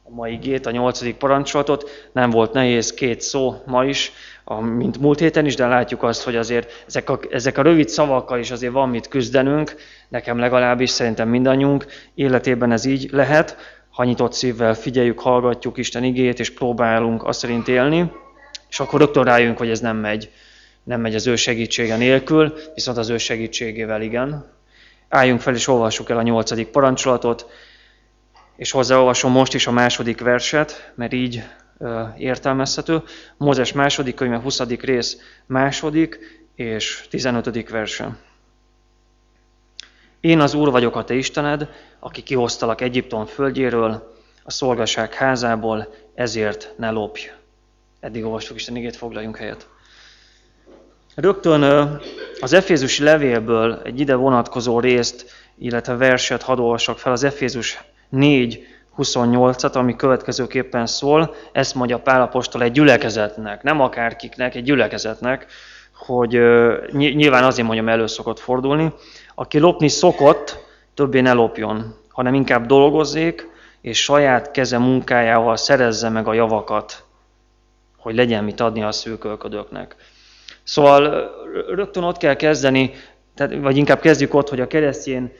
mai igét, a 8. parancsolatot. Nem volt nehéz, 2 szó ma is, mint múlt héten is, de látjuk azt, hogy azért ezek a rövid szavakkal is azért van mit küzdenünk, nekem legalábbis, szerintem mindannyiunk életében ez így lehet, ha nyitott szívvel figyeljük, hallgatjuk Isten igéjét, és próbálunk azt szerint élni, és akkor rögtön rájönk, hogy ez nem megy az ő segítsége nélkül, viszont az ő segítségével igen. Álljunk fel és olvassuk el a 8. parancsolatot, és hozzáolvasom most is a 2. verset, mert így értelmezhető. Mózes 2. könyve 20. rész 2. és 15. verse. Én az Úr vagyok a te Istened, aki kihoztalak Egyiptom földjéről, a szolgaság házából, ezért ne lopj. Eddig olvastuk Isten igét, foglaljunk helyet. Rögtön az Efézusi levélből egy ide vonatkozó részt, illetve verset hadd olvassak fel, az Efézus 4:28-at, ami következőképpen szól. Ezt mondja Pál apostol egy gyülekezetnek, nem akárkiknek, egy gyülekezetnek, hogy nyilván azért mondjam, elő szokott fordulni. Aki lopni szokott, többé ne lopjon, hanem inkább dolgozzék, és saját keze munkájával szerezze meg a javakat, hogy legyen mit adni a szűkölködőknek. Szóval rögtön ott kell kezdeni, vagy inkább kezdjük ott, hogy a keresztény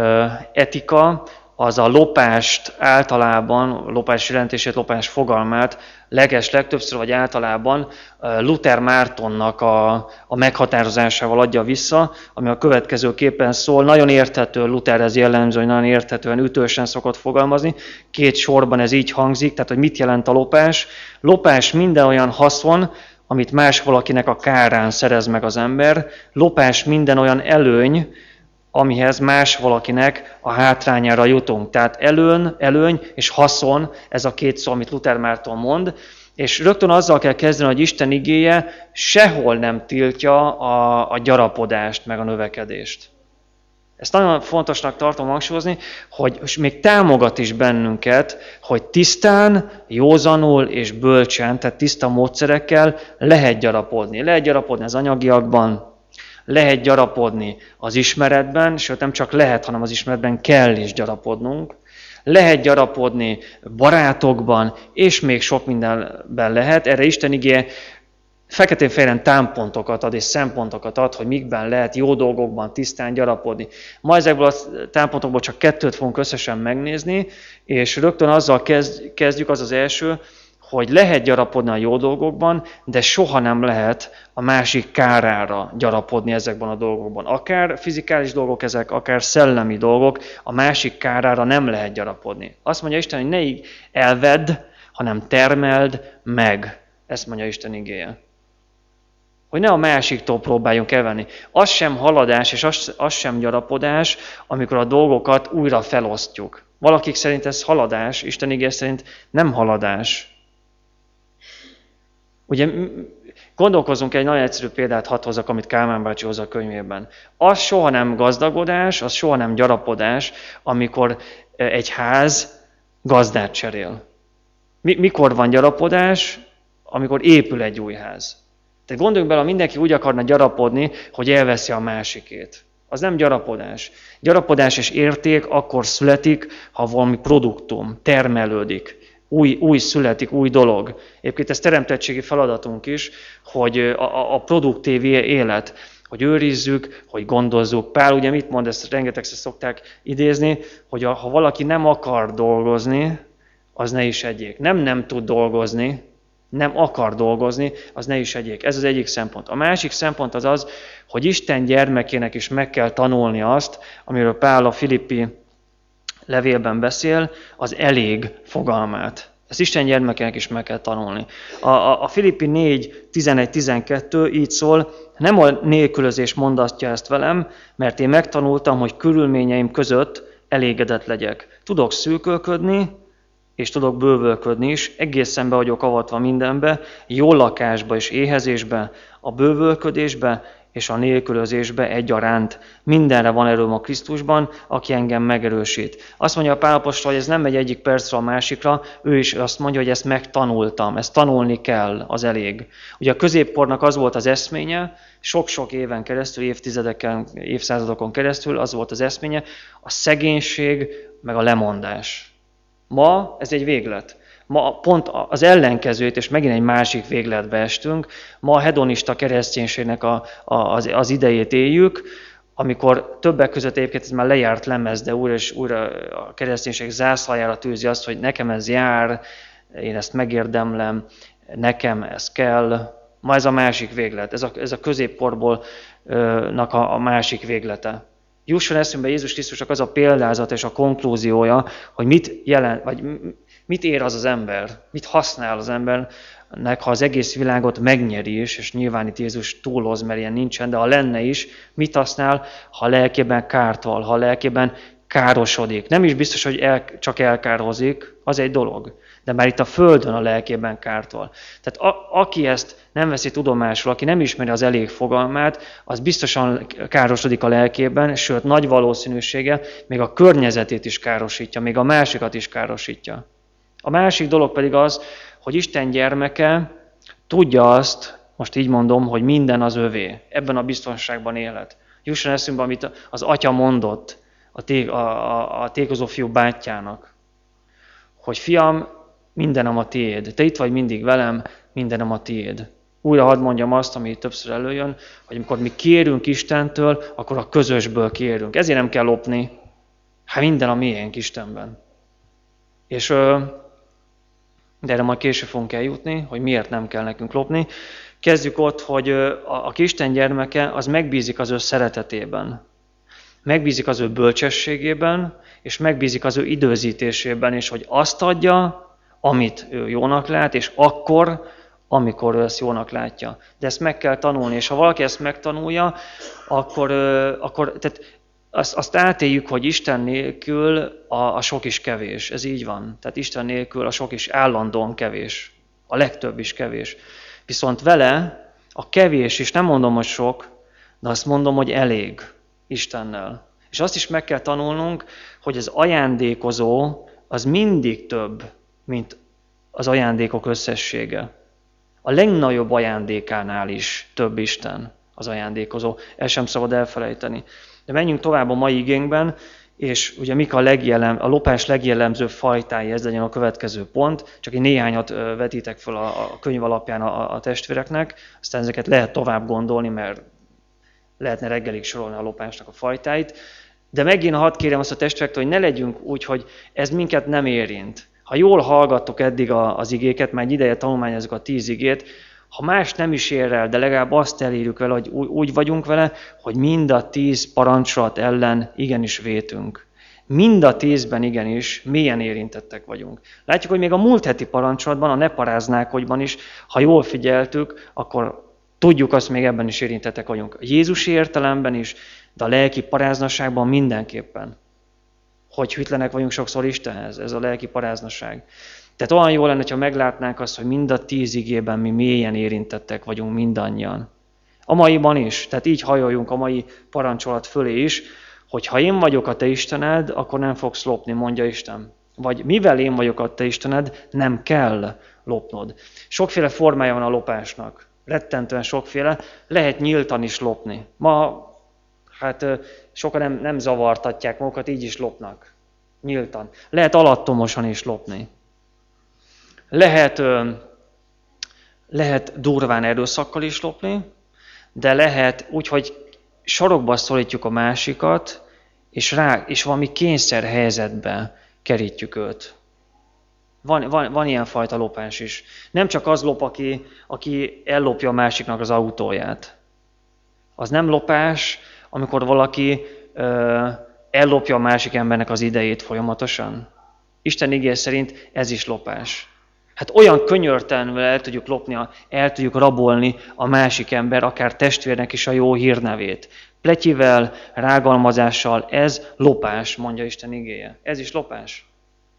etika az a lopást általában, lopás jelentését, lopás fogalmát legtöbbször vagy általában Luther Mártonnak a meghatározásával adja vissza, ami a következőképpen szól. Nagyon érthető, Lutherhez jellemző, hogy nagyon érthetően, ütősen szokott fogalmazni. 2 sorban ez így hangzik, tehát hogy mit jelent a lopás. Lopás minden olyan haszon, amit más valakinek a kárán szerez meg az ember. Lopás minden olyan előny, amihez más valakinek a hátrányára jutunk. Tehát előny és haszon, ez a 2 szó, amit Luther Márton mond, és rögtön azzal kell kezdeni, hogy Isten igéje sehol nem tiltja a gyarapodást, meg a növekedést. Ezt nagyon fontosnak tartom hangsúlyozni, hogy még támogat is bennünket, hogy tisztán, józanul és bölcsen, tehát tiszta módszerekkel lehet gyarapodni. Lehet gyarapodni az anyagiakban, lehet gyarapodni az ismeretben, sőt nem csak lehet, hanem az ismeretben kell is gyarapodnunk. Lehet gyarapodni barátokban, és még sok mindenben lehet. Erre Isten igéje feketén-fehéren támpontokat ad és szempontokat ad, hogy mikben lehet jó dolgokban tisztán gyarapodni. Ma ezekből a támpontokból csak 2 fogunk összesen megnézni, és rögtön azzal kezdjük, az az első, hogy lehet gyarapodni a jó dolgokban, de soha nem lehet a másik kárára gyarapodni ezekben a dolgokban. Akár fizikális dolgok ezek, akár szellemi dolgok, a másik kárára nem lehet gyarapodni. Azt mondja Isten, hogy ne így elvedd, hanem termeld meg. Ezt mondja Isten igéje. Hogy ne a másiktól próbáljunk elvenni. Az sem haladás, és az sem gyarapodás, amikor a dolgokat újra felosztjuk. Valakik szerint ez haladás, Isten igéje szerint nem haladás. Ugye gondolkozzunk egy nagyon egyszerű példát, hadd hozzak, amit Kálmán bácsi hoz a könyvében. Az soha nem gazdagodás, az soha nem gyarapodás, amikor egy ház gazdát cserél. Mikor van gyarapodás? Amikor épül egy új ház. Tehát gondoljunk bele, ha mindenki úgy akarna gyarapodni, hogy elveszi a másikét. Az nem gyarapodás. Gyarapodás és érték akkor születik, ha valami produktum termelődik. Új születik, új dolog. Egyébként ez teremtettségi feladatunk is, hogy a produktív élet, hogy őrizzük, hogy gondozzuk. Pál ugye mit mond, ezt rengetegszer szokták idézni, hogy ha valaki nem akar dolgozni, az ne is egyék. Nem tud dolgozni, nem akar dolgozni, az ne is egyék. Ez az egyik szempont. A másik szempont az az, hogy Isten gyermekének is meg kell tanulni azt, amiről Pál a Filippi levélben beszél, az elég fogalmát. Ezt Isten gyermekének is meg kell tanulni. A Filippi 4:11-12 így szól, nem a nélkülözés mondatja ezt velem, mert én megtanultam, hogy körülményeim között elégedett legyek. Tudok szűkölködni, és tudok bővölködni is, egészen be vagyok avatva mindenbe, jó lakásba és éhezésbe, a bővölködésbe és a nélkülözésbe egyaránt. Mindenre van erőm a Krisztusban, aki engem megerősít. Azt mondja a Pál apostol, hogy ez nem megy egyik percre a másikra, ő is azt mondja, hogy ezt megtanultam, ezt tanulni kell, az elég. Ugye a középkornak az volt az eszménye, sok-sok éven keresztül, évtizedeken, évszázadokon keresztül az volt az eszménye, a szegénység meg a lemondás. Ma ez egy véglet. Ma pont az ellenkezőt, és megint egy másik végletbe estünk. Ma a hedonista kereszténységnek az idejét éljük, amikor többek között egyébként ez már lejárt lemez, de újra és újra a kereszténység zászlajára tűzi azt, hogy nekem ez jár, én ezt megérdemlem, nekem ez kell. Ma ez a másik véglet, ez a középkorból a másik véglete. Jusson eszünkbe Jézus Krisztusnak az a példázat és a konklúziója, hogy mit jelent, vagy mit ér az ember, mit használ az embernek, ha az egész világot megnyeri is, és nyilván itt Jézus túloz, mert ilyen nincsen, de ha lenne is, mit használ, ha lelkében kárt val, ha lelkében károsodik. Nem is biztos, hogy csak elkárhozik, az egy dolog. De már itt a Földön a lelkében kárt val. Tehát aki ezt nem veszi tudomásul, aki nem ismeri az elég fogalmát, az biztosan károsodik a lelkében, sőt nagy valószínűséggel még a környezetét is károsítja, még a másikat is károsítja. A másik dolog pedig az, hogy Isten gyermeke tudja azt, most így mondom, hogy minden az övé. Ebben a biztonságban élhet. Jusson eszünkbe, amit az atya mondott a tékozó fiú bátyjának, hogy fiam, mindenem a tiéd. Te itt vagy mindig velem, mindenem a tiéd. Újra hadd mondjam azt, ami többször előjön, hogy amikor mi kérünk Istentől, akkor a közösből kérünk. Ezért nem kell lopni. Hát minden a miénk Istenben. És de erre majd később fogunk eljutni, hogy miért nem kell nekünk lopni. Kezdjük ott, hogy a Isten gyermeke az megbízik az ő szeretetében. Megbízik az ő bölcsességében, és megbízik az ő időzítésében, és hogy azt adja, amit ő jónak lát, és akkor, amikor ő ezt jónak látja. De ezt meg kell tanulni, és ha valaki ezt megtanulja, akkor tehát azt átéljük, hogy Isten nélkül a sok is kevés. Ez így van. Tehát Isten nélkül a sok is állandóan kevés. A legtöbb is kevés. Viszont vele a kevés is, nem mondom, hogy sok, de azt mondom, hogy elég Istennel. És azt is meg kell tanulnunk, hogy az ajándékozó az mindig több, mint az ajándékok összessége. A legnagyobb ajándékánál is több Isten az ajándékozó. Ezt sem szabad elfelejteni. De menjünk tovább a mai igénkben, és ugye mik a lopás legjellemző fajtái, ez legyen a következő pont. Csak én néhányat vetítek fel a könyv alapján a testvéreknek, aztán ezeket lehet tovább gondolni, mert lehetne reggelig sorolni a lopásnak a fajtáit. De megint hadd kérem azt a testvérektől, hogy ne legyünk úgy, hogy ez minket nem érint. Ha jól hallgattok eddig az igéket, már egy ideje tanulmányozzuk a 10 igét, ha más nem is ér el, de legalább azt elírjuk vele, hogy úgy vagyunk vele, hogy mind a 10 parancsolat ellen igenis vétünk. Mind a 10-ben igenis mélyen érintettek vagyunk. Látjuk, hogy még a múlt heti parancsolatban, a ne paráznákodjban is, ha jól figyeltük, akkor tudjuk azt, még ebben is érintettek vagyunk. A Jézusi értelemben is, de a lelki paráznaságban mindenképpen. Hogy hűtlenek vagyunk sokszor Istenhez, ez a lelki paráznaság. Tehát olyan jó lenne, ha meglátnánk azt, hogy mind a 10 igében mi mélyen érintettek vagyunk mindannyian. A maiban is, tehát így hajoljunk a mai parancsolat fölé is, hogy ha én vagyok a te Istened, akkor nem fogsz lopni, mondja Isten. Vagy mivel én vagyok a te Istened, nem kell lopnod. Sokféle formája van a lopásnak. Rettentően sokféle. Lehet nyíltan is lopni. Ma sokan nem zavartatják magukat, így is lopnak. Nyíltan. Lehet alattomosan is lopni. Lehet durván erőszakkal is lopni, de lehet úgy, hogy sarokba szorítjuk a másikat, és valami kényszerhelyzetbe kerítjük őt. Van ilyen fajta lopás is. Nem csak az lop, aki ellopja a másiknak az autóját. Az nem lopás, amikor valaki ellopja a másik embernek az idejét folyamatosan. Isten igéje szerint ez is lopás. Hát olyan könyörtelenül el tudjuk rabolni a másik ember, akár testvérnek is a jó hírnevét. Pletyivel, rágalmazással, ez lopás, mondja Isten igéje. Ez is lopás.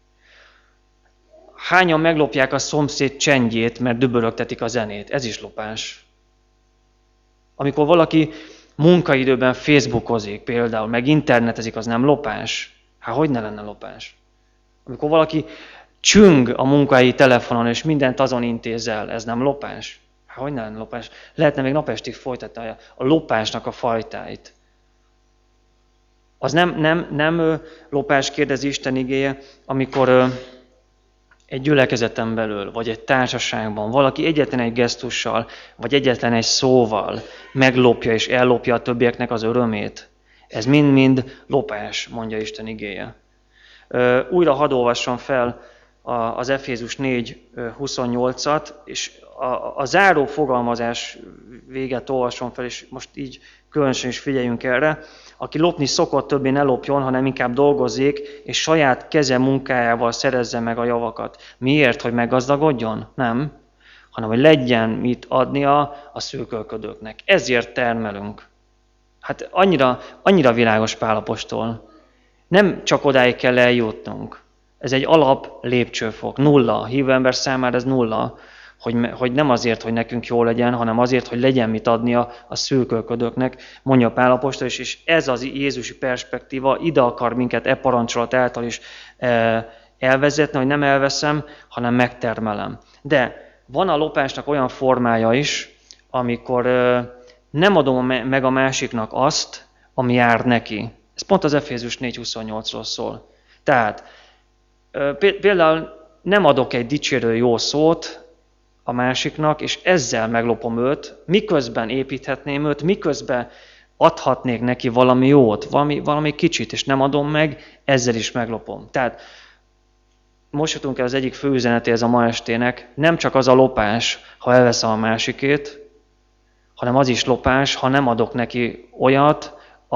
Hányan meglopják a szomszéd csendjét, mert dübörögtetik a zenét. Ez is lopás. Amikor valaki munkaidőben facebookozik például, meg internetezik, az nem lopás? Hát hogy ne lenne lopás? Amikor valaki csüng a munkahelyi telefonon, és mindent azon intézel, ez nem lopás? Hát hogy ne lenne lopás? Lehetne még napestig folytatni a lopásnak a fajtáit. Az nem lopás, kérdezi Isten igéje, amikor egy gyülekezeten belül, vagy egy társaságban valaki egyetlen egy gesztussal, vagy egyetlen egy szóval meglopja és ellopja a többieknek az örömét, ez mind-mind lopás, mondja Isten igéje. Újra hadd olvassam fel az Efézus 4:28-at, és a záró fogalmazás véget olvasom fel, és most így különösen is figyeljünk erre. Aki lopni szokott, többé ne lopjon, hanem inkább dolgozzék, és saját keze munkájával szerezze meg a javakat. Miért? Hogy meggazdagodjon? Nem. Hanem hogy legyen mit adnia a szűkölködőknek. Ezért termelünk. Hát annyira világos Pál apostol. Nem csak odáig kell eljutnunk. Ez egy alap lépcsőfok. Nulla. A hívő ember számára ez nulla. Hogy nem azért, hogy nekünk jó legyen, hanem azért, hogy legyen mit adnia a szűkölködőknek, mondja Pál apostol, és ez az jézusi perspektíva ide akar minket parancsolat által is elvezetni, hogy nem elveszem, hanem megtermelem. De van a lopásnak olyan formája is, amikor nem adom meg a másiknak azt, ami jár neki. Ez pont az Efézus 4:28-ról szól. Tehát például nem adok egy dicsérő jó szót a másiknak, és ezzel meglopom őt, miközben építhetném őt, miközben adhatnék neki valami jót, valami kicsit, és nem adom meg, ezzel is meglopom. Tehát most jutunk el az egyik fő üzenetéhez a ma estének, nem csak az a lopás, ha elveszem a másikét, hanem az is lopás, ha nem adok neki olyat,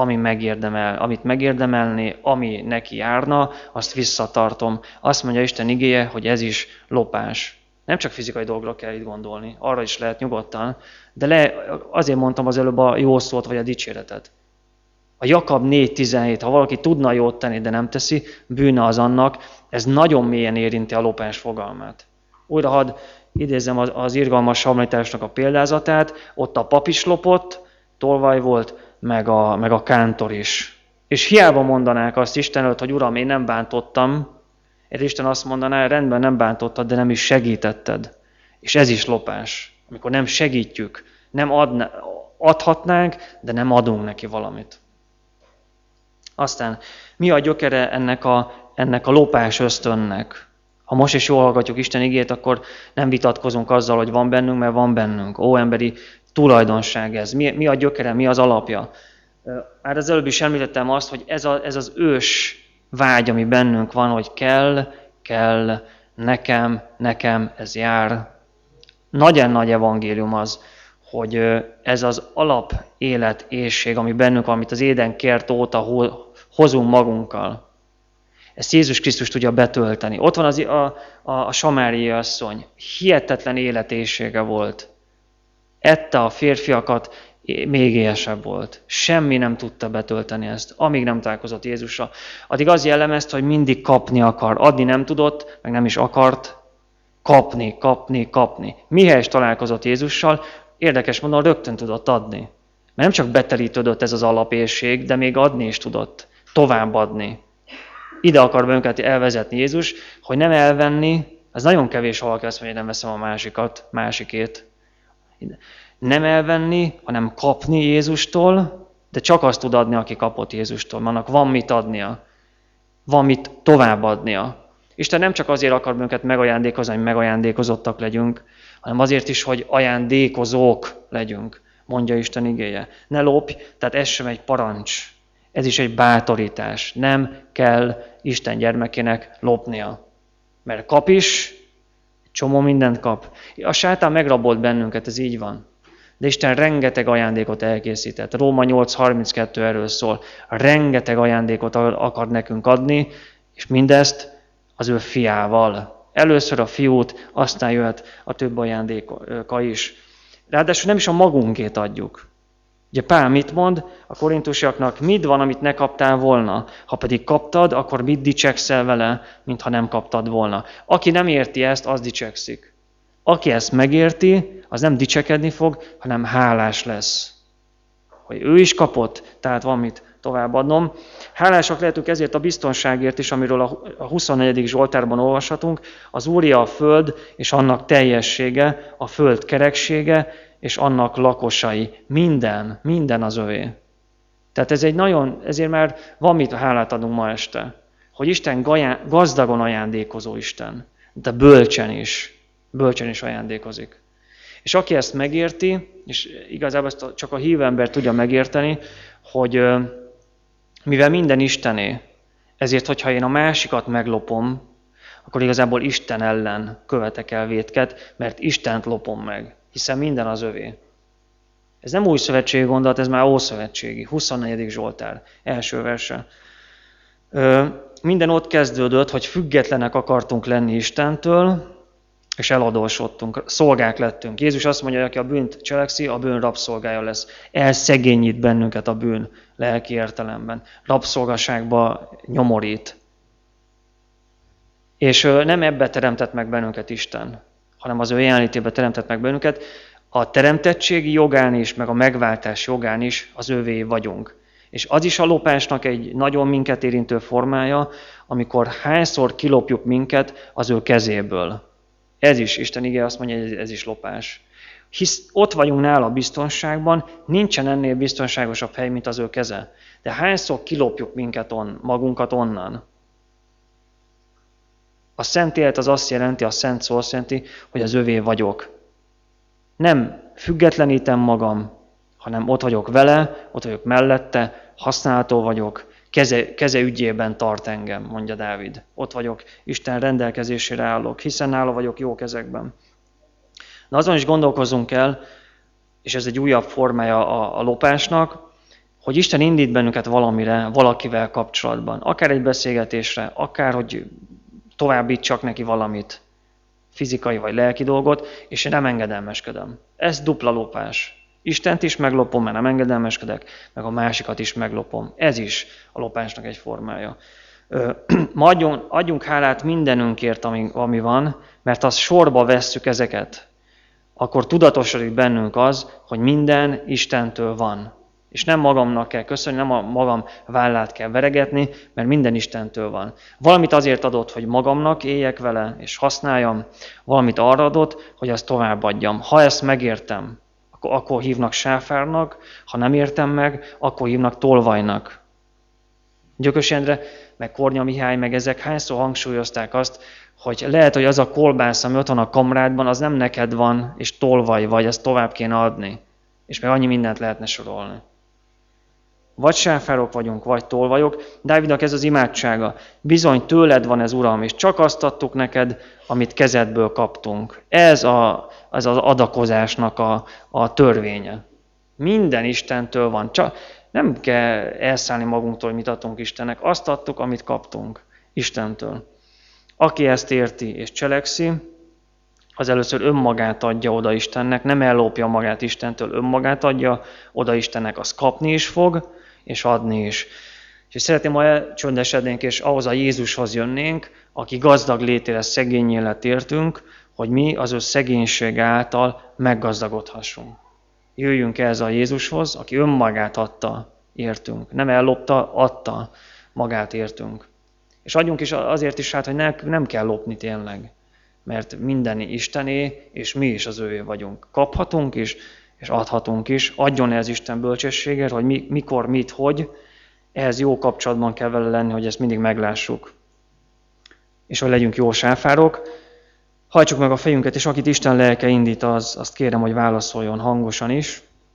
amit megérdemelni, ami neki járna, azt visszatartom. Azt mondja Isten igéje, hogy ez is lopás. Nem csak fizikai dolgokra kell itt gondolni, arra is lehet nyugodtan, de azért mondtam az előbb a jó szót vagy a dicséretet. A Jakab 4:17, ha valaki tudna jót tenni, de nem teszi, bűne az annak, ez nagyon mélyen érinti a lopás fogalmát. Újra hadd idézzem az irgalmas hamlításnak a példázatát, ott a pap is lopott, tolvaj volt, meg a kántor is. És hiába mondanák azt Isten előtt, hogy Uram, én nem bántottam, és Isten azt mondaná, rendben nem bántottad, de nem is segítetted. És ez is lopás, amikor nem segítjük, nem adhatnánk, de nem adunk neki valamit. Aztán mi a gyökere ennek a lopás ösztönnek? Ha most is jól hallgatjuk Isten igét, akkor nem vitatkozunk azzal, hogy van bennünk, mert van bennünk. Ó, emberi tulajdonság ez. Mi a gyökere, mi az alapja? Már az előbb is említettem azt, hogy ez az ős vágy, ami bennünk van, hogy kell, nekem, ez jár. Nagyon nagy evangélium az, hogy ez az alap életészség, ami bennünk van, amit az Éden kert óta hozunk magunkkal. Ezt Jézus Krisztus tudja betölteni. Ott van a samáriai asszony. Hihetetlen életészsége volt. Ette a férfiakat, még éhesebb volt. Semmi nem tudta betölteni ezt, amíg nem találkozott Jézussal. Addig az jellemezte, hogy mindig kapni akar. Adni nem tudott, meg nem is akart. Kapni. Mihelyest találkozott Jézussal, érdekes módon rögtön tudott adni. Mert nem csak betelítődött ez az alapészség, de még adni is tudott. Továbbadni. Ide akar bennünket elvezetni Jézus, hogy nem elvenni, az nagyon kevés, ha valaki azt mondja, hogy nem veszem a másikét. Nem elvenni, hanem kapni Jézustól, de csak azt tud adni, aki kapott Jézustól. Annak van mit adnia, van mit továbbadnia. Isten nem csak azért akar bennünket megajándékozni, hogy megajándékozottak legyünk, hanem azért is, hogy ajándékozók legyünk, mondja Isten igéje. Ne lopj, tehát ez sem egy parancs. Ez is egy bátorítás. Nem kell Isten gyermekének lopnia. Mert kap is, csomó mindent kap. A sátán megrabolt bennünket, ez így van. De Isten rengeteg ajándékot elkészített. Róma 8:32 erről szól. Rengeteg ajándékot akar nekünk adni, és mindezt az ő fiával. Először a fiút, aztán jöhet a több ajándéka is. Ráadásul nem is a magunkét adjuk. Ugye Pál mit mond a korintusiaknak? Mit van, amit ne kaptál volna? Ha pedig kaptad, akkor mit dicsekszel vele, mintha nem kaptad volna? Aki nem érti ezt, az dicsekszik. Aki ezt megérti, az nem dicsekedni fog, hanem hálás lesz. Hogy ő is kapott, tehát van mit továbbadnom. Hálásak lehetünk ezért a biztonságért is, amiről a 24. Zsoltárban olvashatunk. Az Úrja a föld és annak teljessége, a föld kereksége, és annak lakosai. Minden az övé. Tehát ezért már van mit hálát adunk ma este. Hogy Isten gazdagon ajándékozó Isten. de bölcsen is ajándékozik. És aki ezt megérti, és igazából ezt csak a hívő ember tudja megérteni, hogy mivel minden Istené, ezért, hogyha én a másikat meglopom, akkor igazából Isten ellen követek el vétket, mert Istent lopom meg, hiszen minden az övé. Ez nem új szövetségi gondolat, ez már ószövetségi. 24. Zsoltár, első verse. Minden ott kezdődött, hogy függetlenek akartunk lenni Istentől, és eladósodtunk, szolgák lettünk. Jézus azt mondja, hogy aki a bűnt cselekszi, a bűn rabszolgája lesz. Elszegényít bennünket a bűn lelki értelemben. Rabszolgaságba nyomorít. És nem ebbe teremtett meg bennünket Isten, hanem az ő jelenlétében teremtett meg bennünket. A teremtettségi jogán is, meg a megváltás jogán is az ővé vagyunk. És az is a lopásnak egy nagyon minket érintő formája, amikor hányszor kilopjuk minket az ő kezéből. Ez is, Isten igéje azt mondja, hogy ez is lopás. Hisz ott vagyunk nála biztonságban, nincsen ennél biztonságosabb hely, mint az ő keze. De hányszor kilopjuk magunkat onnan? A szent élet az azt jelenti, a szent szó azt jelenti, hogy az övé vagyok. Nem függetlenítem magam, hanem ott vagyok vele, ott vagyok mellette, használható vagyok, keze ügyében tart engem, mondja Dávid. Ott vagyok, Isten rendelkezésére állok, hiszen nála vagyok jó kezekben. Na azon is gondolkozzunk el, és ez egy újabb formája a lopásnak, hogy Isten indít bennünket valamire, valakivel kapcsolatban. Akár egy beszélgetésre, akár hogy továbbítsak neki valamit, fizikai vagy lelki dolgot, és én nem engedelmeskedem. Ez dupla lopás. Istent is meglopom, mert nem engedelmeskedek, meg a másikat is meglopom. Ez is a lopásnak egy formája. Adjunk hálát mindenünkért, ami van, mert ha sorba vesszük ezeket, akkor tudatosodik bennünk az, hogy minden Istentől van. És nem magamnak kell köszönni, nem a magam vállát kell veregetni, mert minden Istentől van. Valamit azért adott, hogy magamnak éljek vele, és használjam, valamit arra adott, hogy azt továbbadjam. Ha ezt megértem, akkor hívnak sáfárnak, ha nem értem meg, akkor hívnak tolvajnak. Gyökös Endre, meg Kornya Mihály, meg ezek hányszor hangsúlyozták azt, hogy lehet, hogy az a kolbász, ami ott van a kamrádban, az nem neked van, és tolvaj vagy, ezt tovább kéne adni. És meg annyi mindent lehetne sorolni. Vagy sáfárok vagyunk, vagy tolvajok. Dávidnak ez az imádsága. Bizony tőled van ez, Uram, és csak azt adtuk neked, amit kezedből kaptunk. Ez az adakozásnak a törvénye. Minden Istentől van. Csak nem kell elszállni magunktól, hogy mit adtunk Istennek. Azt adtuk, amit kaptunk Istentől. Aki ezt érti és cselekszi, az először önmagát adja oda Istennek, nem ellopja magát Istentől, önmagát adja oda Istennek, az kapni is fog, és adni is. És szeretném, ha elcsöndesednénk, és ahhoz a Jézushoz jönnénk, aki gazdag létére szegényé lett értünk, hogy mi az ő szegénység által meggazdagodhassunk. Jöjjünk ehhez a Jézushoz, aki önmagát adta értünk. Nem ellopta, adta magát értünk. És adjunk is azért is hát, hogy nem kell lopni tényleg. Mert minden Istené, és mi is az ővé vagyunk. Kaphatunk is, és adhatunk is. Adjon ez Isten bölcsességet, hogy mikor, mit, hogy. Ehhez jó kapcsolatban kell vele lenni, hogy ezt mindig meglássuk. És hogy legyünk jó sáfárok. Hajtsuk meg a fejünket, és akit Isten lelke indít, azt kérem, hogy válaszoljon hangosan is.